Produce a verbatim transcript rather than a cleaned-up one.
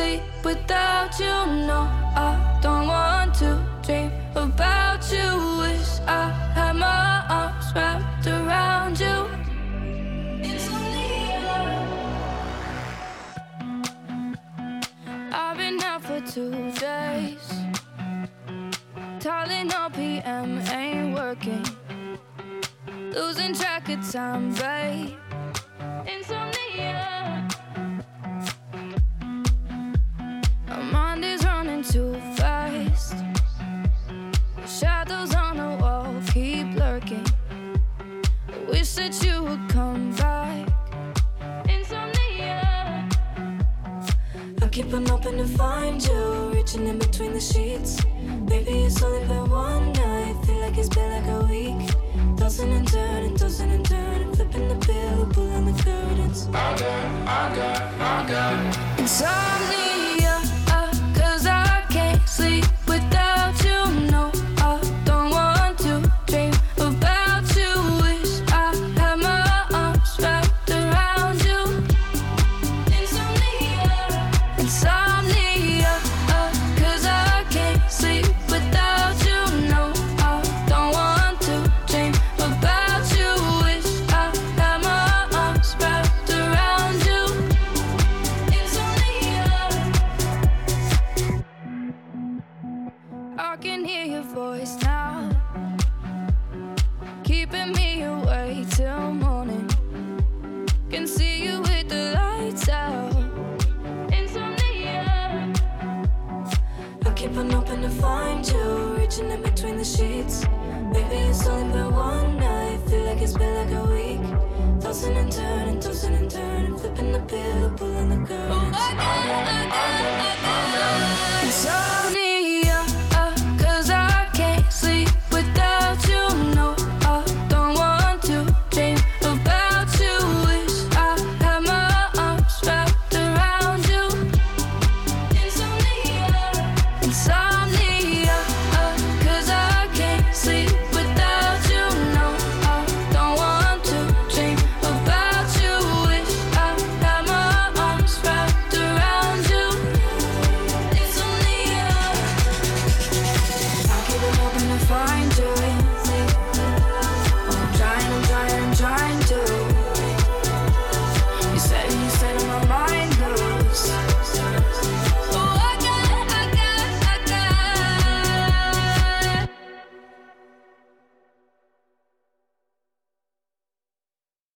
sleep without you. No, I don't want to dream about you. Wish I had my arms wrapped around you. I've been out for two days. Tylenol P M ain't working. Losing track of time, babe. Insomnia. My mind is running too fast. The shadows on the wall keep lurking. I wish that you would come back. Insomnia. I keep on hoping to find you, reaching in between the sheets. Baby, it's only been one night. Feel like it's been like a week. Tossing and turning, tossing and turning, flipping the pillow, pulling the curtains. I got, I got, I got insomnia, uh, cause I can't sleep without you. No, I don't want to dream about you. Wish I had my arms wrapped around you. Insomnia, insomnia, uh, cause I can't sleep without you. No, I don't want to dream about you. Wish I had my arms wrapped around you. Insomnia. I can hear your voice now, keeping me awake till morning. Can see you with the lights out. Insomnia. I keep on hoping to find you, reaching in between the sheets. Baby, it's only been one night. Feel like it's been like a week. Tossing and turning, tossing and turning, flipping the pillow, pulling the curtains. I got, I got, I got